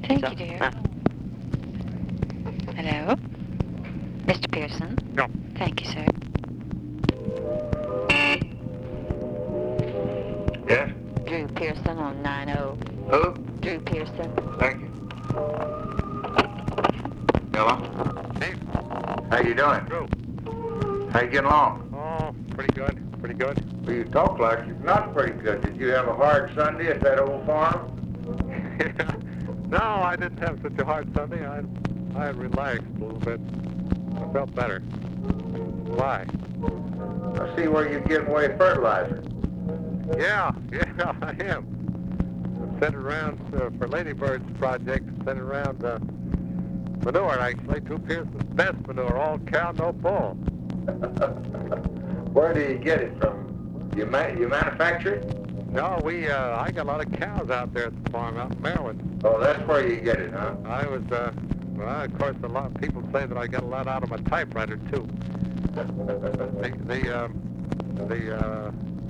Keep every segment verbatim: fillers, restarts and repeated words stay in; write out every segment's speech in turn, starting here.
Thank So, you, dear. uh, Hello? Mister Pearson? No. Thank you, sir. Yes? Drew Pearson on nine oh. Who? Drew Pearson. Thank you. Hello? Hey, How you doing? Drew. How you getting along? Oh, pretty good. Pretty good. Well, you talk like you're not pretty good. Did you have a hard Sunday at that old farm? No, I didn't have such a hard Sunday. I I relaxed a little bit. I felt better. Why? I see where you're giving away fertilizer. Yeah, yeah, I am. I'm sending around uh, for Ladybird's project, sending around uh, manure, actually. Drew Pearson's best manure, all cow, no bull. Where do you get it from? You ma- you manufacture it? No, we, uh, I got a lot of cows out there at the farm out in Maryland. Oh, that's where you get it, huh? I was, uh, well, of course, a lot of people say that I got a lot out of my typewriter, too. The, the, um, the, uh,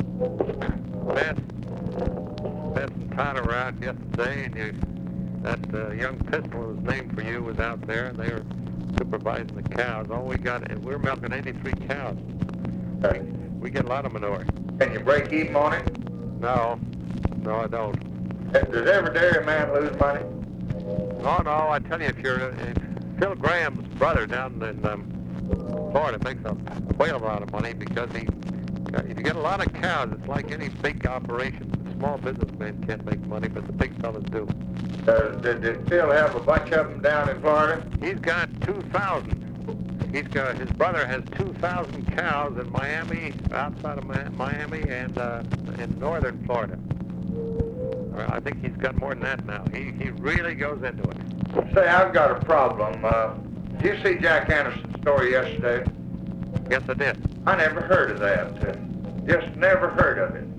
best, best and Todd around yesterday, and you, that uh, young pistol was named for you was out there, and they were supervising the cows. All we got, and we're milking eighty-three cows. We, we get a lot of manure. Can you break even on it? No, no, I don't. Does every dairyman lose money? No, no, I tell you, if you're, if Phil Graham's brother down in um, Florida makes a whale amount of money because he, if you get a lot of cows, it's like any big operation. Small businessmen can't make money, but the big fellas do. Does, did, did Phil have a bunch of them down in Florida? He's got two thousand. He's got, his brother has two thousand cows in Miami, outside of Mi- Miami, and uh, in northern Florida. Well, I think he's got more than that now. He he really goes into it. Say, I've got a problem. Uh, did you see Jack Anderson's story yesterday? Yes, I did. I never heard of that. Uh, just never heard of it.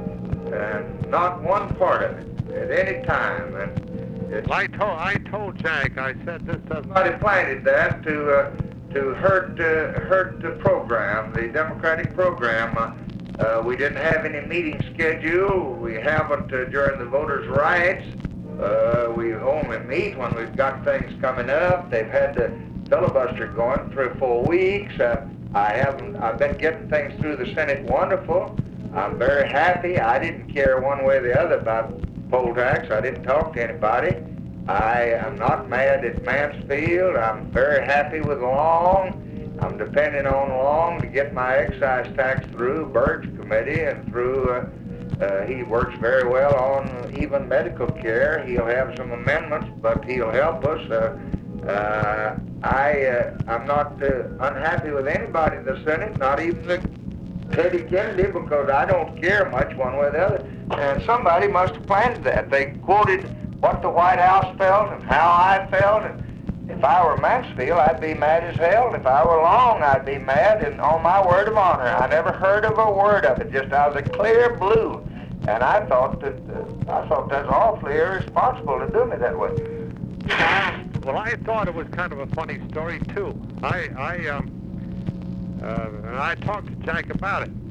And not one part of it at any time. And it's, Well, I told I told Jack. I said this doesn't. somebody planted that to uh, to hurt uh, hurt the program, the Democratic program. Uh, uh, we didn't have any meeting schedule. We haven't uh, during the voters' riots. Uh, we only meet when we've got things coming up. They've had the filibuster going for four weeks. Uh, I haven't. I've been getting things through the Senate wonderful. I'm very happy. I didn't care one way or the other about poll tax. I didn't talk to anybody. I am not mad at Mansfield. I'm very happy with Long. I'm depending on Long to get my excise tax through Byrd's committee and through, uh, uh, he works very well on even medical care. He'll have some amendments, but he'll help us. Uh, uh, I, uh, I'm not uh, unhappy with anybody in the Senate, not even the Teddy Kennedy, because I don't care much one way or the other. And somebody must have planted that. They quoted what the White House felt and how I felt. And if I were Mansfield, I'd be mad as hell. If I were Long, I'd be mad. And on my word of honor, I never heard of a word of it, just out of the clear blue. And I thought that uh, I thought that's awfully irresponsible to do me that way. Well, I thought it was kind of a funny story too. I I um uh, and I talked to Jack about it,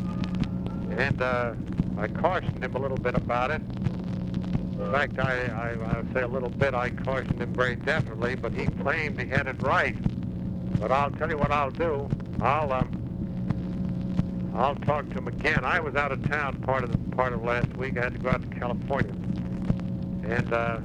and uh, I cautioned him a little bit about it. In fact, I, I I say a little bit. I cautioned him very definitely, but he claimed he had it right. But I'll tell you what I'll do. I'll um I'll talk to him again. I was out of town part of the part of last week. I had to go out to California, and. Uh,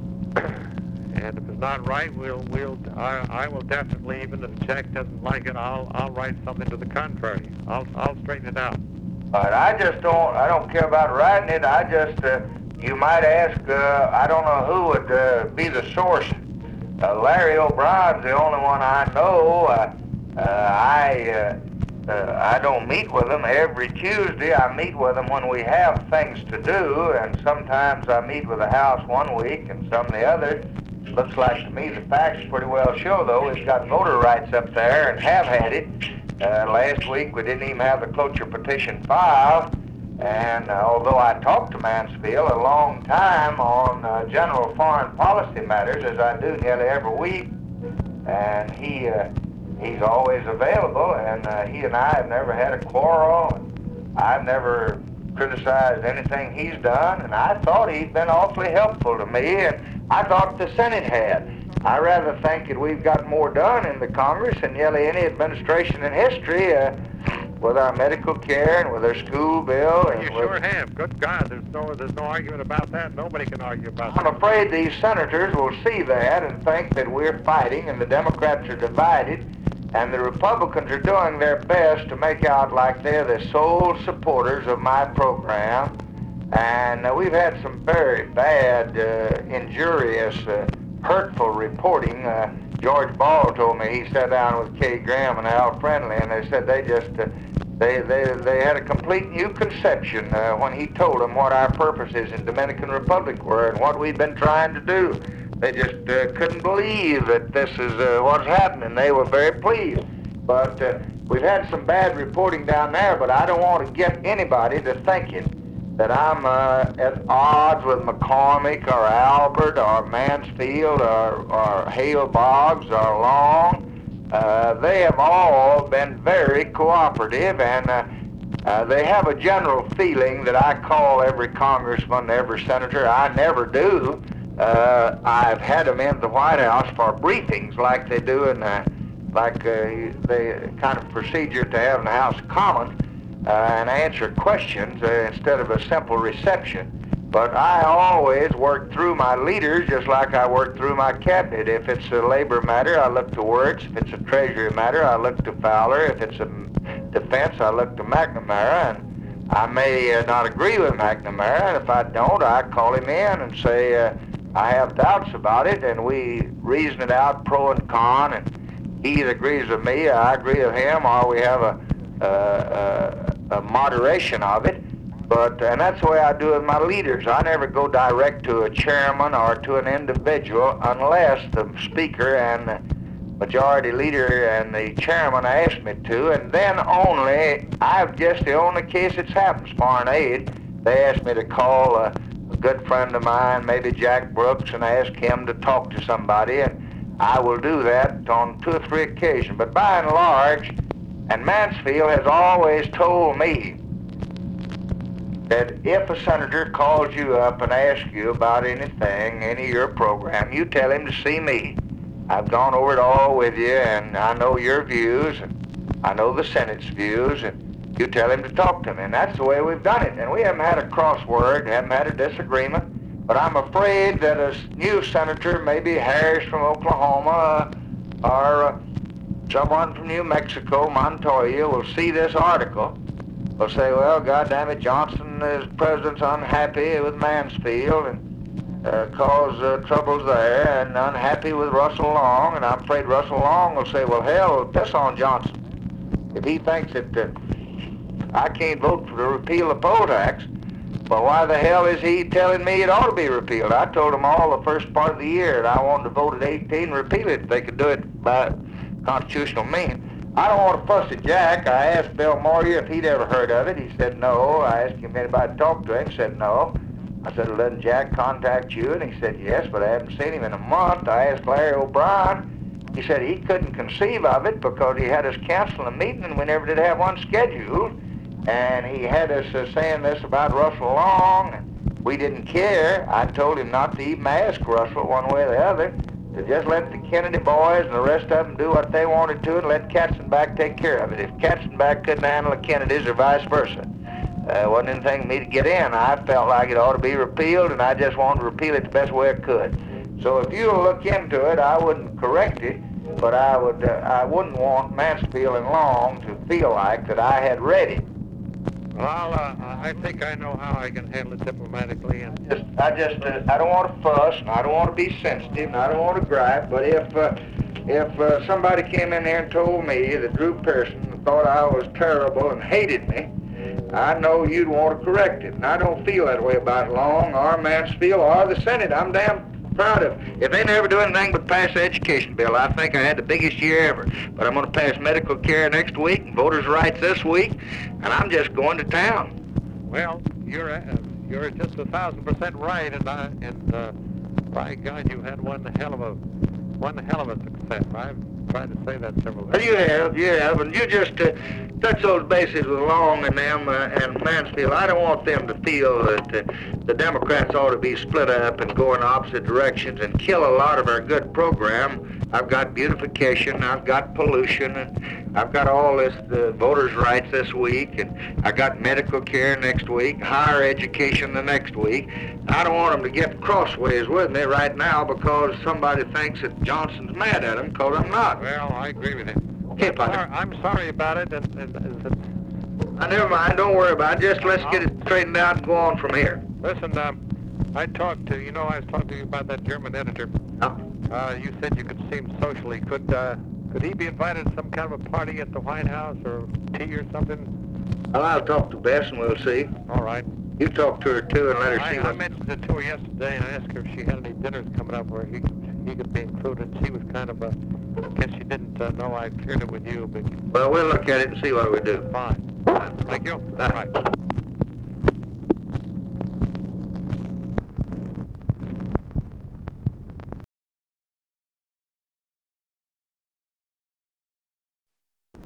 And if it's not right, we'll we'll I, I will definitely, even if Jack doesn't like it, I'll I'll write something to the contrary. I'll I'll straighten it out. But I just don't. I don't care about writing it. I just. Uh, you might ask. Uh, I don't know who would uh, be the source. Uh, Larry O'Brien's the only one I know. Uh, uh, I. Uh, uh, I don't meet with him every Tuesday. I meet with him when we have things to do, and sometimes I meet with the House one week and some the other. Looks like to me the facts pretty well show, though, we've got voter rights up there and have had it. Uh, last week we didn't even have the cloture petition filed, and uh, although I talked to Mansfield a long time on uh, general foreign policy matters, as I do nearly every week, and he uh, he's always available, and uh, he and I have never had a quarrel. I've never criticized anything he's done, and I thought he'd been awfully helpful to me, and I thought the Senate had. I rather think that we've got more done in the Congress than nearly any administration in history uh, with our medical care and with our school bill. And You with, sure have. Good God, there's no there's no argument about that. Nobody can argue about I'm that. afraid these senators will see that and think that we're fighting and the Democrats are divided and the Republicans are doing their best to make out like they're the sole supporters of my program. And uh, we've had some very bad, uh, injurious, uh, hurtful reporting. Uh, George Ball told me he sat down with Kay Graham and Al Friendly, and they said they just uh, they they they had a complete new conception uh, when he told them what our purposes in Dominican Republic were and what we'd been trying to do. They just uh, couldn't believe that this is uh, what's happening. They were very pleased, but uh, we've had some bad reporting down there. But I don't want to get anybody to thinking that I'm uh, at odds with McCormick or Albert or Mansfield or, or Hale Boggs or Long. Uh, they have all been very cooperative, and uh, uh, they have a general feeling that I call every congressman, every senator. I never do. Uh, I've had them in the White House for briefings like they do in uh, like uh, the kind of procedure to have in the House of Commons. Uh, and answer questions uh, instead of a simple reception. But I always work through my leaders just like I work through my cabinet. If it's a labor matter, I look to Wirtz. If it's a treasury matter, I look to Fowler. If it's a defense, I look to McNamara. And I may uh, not agree with McNamara, and if I don't, I call him in and say, uh, I have doubts about it, and we reason it out pro and con, and he either agrees with me, I agree with him, or we have a Uh, uh, a moderation of it. But and that's the way I do with my leaders. I never go direct to a chairman or to an individual unless the speaker and the majority leader and the chairman ask me to, and then only. I've just the only case it's happened, foreign aid. They asked me to call a, a good friend of mine, maybe Jack Brooks, and ask him to talk to somebody, and I will do that on two or three occasions. But by and large, and Mansfield has always told me that if a senator calls you up and asks you about anything, any of your program, you tell him to see me. I've gone over it all with you, and I know your views, and I know the Senate's views, and you tell him to talk to me. And that's the way we've done it. And we haven't had a crossword, haven't had a disagreement. But I'm afraid that a new senator, maybe Harris from Oklahoma, or uh, someone from New Mexico, Montoya, will see this article, will say, well, goddamn it, Johnson, his president's unhappy with Mansfield and uh, cause uh, troubles there, and unhappy with Russell Long, and I'm afraid Russell Long will say, well, hell, piss on Johnson. If he thinks that uh, I can't vote for the repeal of poll tax, well, why the hell is he telling me it ought to be repealed? I told him all the first part of the year that I wanted to vote at eighteen, repeal it if they could do it by constitutional means. I don't want to fuss at Jack. I asked Bill Moyer if he'd ever heard of it. He said no. I asked him if anybody talked to him. He said no. I said, well, doesn't Jack contact you? And he said yes, but I haven't seen him in a month. I asked Larry O'Brien. He said he couldn't conceive of it because he had us cancel a meeting and we never did have one scheduled. And he had us uh, saying this about Russell Long. And we didn't care. I told him not to even ask Russell one way or the other, to just let the Kennedy boys and the rest of them do what they wanted to and let Katzenbach take care of it. If Katzenbach couldn't handle the Kennedys or vice versa, uh, wasn't anything for me to get in. I felt like it ought to be repealed, and I just wanted to repeal it the best way I could. So if you'll look into it, I wouldn't correct it, but I would. Uh, I wouldn't want Mansfield and Long to feel like that I had read it. Well, uh, I think I know how I can handle it diplomatically. And Just, I just, uh, I don't want to fuss, and I don't want to be sensitive, and I don't want to gripe. But if, uh, if uh, somebody came in there and told me that Drew Pearson thought I was terrible and hated me, I know you'd want to correct it. And I don't feel that way about Long or Mansfield or the Senate. I'm damn proud of it. If they never do anything but pass the education bill, I think I had the biggest year ever. But I'm going to pass medical care next week and voters' rights this week, and I'm just going to town. well, you're uh, you're just a thousand percent right, and I and uh, by God, you had one hell of a one hell of a success. I've tried to say that several Well, times. you have, you have, and you just, uh, touch those bases with Long and them uh, and Mansfield. I don't want them to feel that uh, the Democrats ought to be split up and go in opposite directions and kill a lot of our good program. I've got beautification, I've got pollution, and I've got all this uh, voters' rights this week, and I got medical care next week, higher education the next week. I don't want them to get crossways with me right now because somebody thinks that Johnson's mad at them, because I'm not. Well, I agree with you. Okay, I'm, partner. sorry, I'm sorry about it, and, and, and Uh, never mind, don't worry about it. Just let's get it straightened out and go on from here. listen, um, I talked to, you know, I was talking to you about that German editor. Huh? Uh, you said you could see him socially. Could, uh, could he be invited to some kind of a party at the White House or tea or something? Well, I'll talk to Bess and we'll see. All right. You talk to her too and let her I, see I what... mentioned it to her yesterday and I asked her if she had any dinners coming up where he could, he could be included. She was kind of a, I guess she didn't uh, know I cleared it with you, but Well, we'll look at it and see what we do. fine. Thank you. All right.